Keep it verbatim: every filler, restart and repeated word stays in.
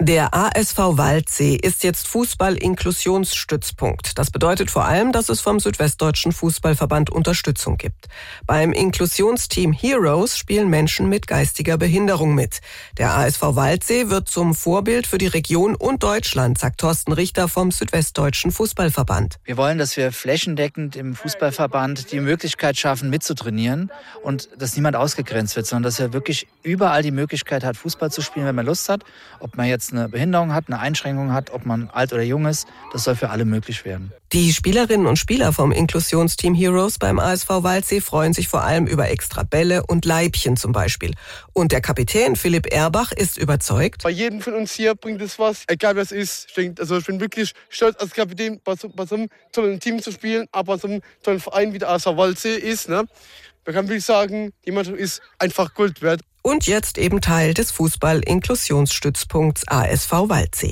Der A S V Waldsee ist jetzt Fußball-Inklusionsstützpunkt. Das bedeutet vor allem, dass es vom Südwestdeutschen Fußballverband Unterstützung gibt. Beim Inklusionsteam Heroes spielen Menschen mit geistiger Behinderung mit. Der A S V Waldsee wird zum Vorbild für die Region und Deutschland, sagt Thorsten Richter vom Südwestdeutschen Fußballverband. Wir wollen, dass wir flächendeckend im Fußballverband die Möglichkeit schaffen, mitzutrainieren und dass niemand ausgegrenzt wird, sondern dass er wirklich überall die Möglichkeit hat, Fußball zu spielen, wenn man Lust hat. Ob man jetzt eine Behinderung hat, eine Einschränkung hat, ob man alt oder jung ist, das soll für alle möglich werden. Die Spielerinnen und Spieler vom Inklusionsteam Heroes beim A S V Waldsee freuen sich vor allem über extra Bälle und Leibchen zum Beispiel. Und der Kapitän Philipp Erbach ist überzeugt. Bei jedem von uns hier bringt es was, egal wer es ist. Also ich bin wirklich stolz als Kapitän bei so, bei so einem tollen Team zu spielen, aber bei so einem tollen Verein wie der A S V Waldsee ist. Ne? Man kann wirklich sagen, die Mannschaft ist einfach Gold wert. Und jetzt eben Teil des Fußball-Inklusionsstützpunkts A S V Waldsee.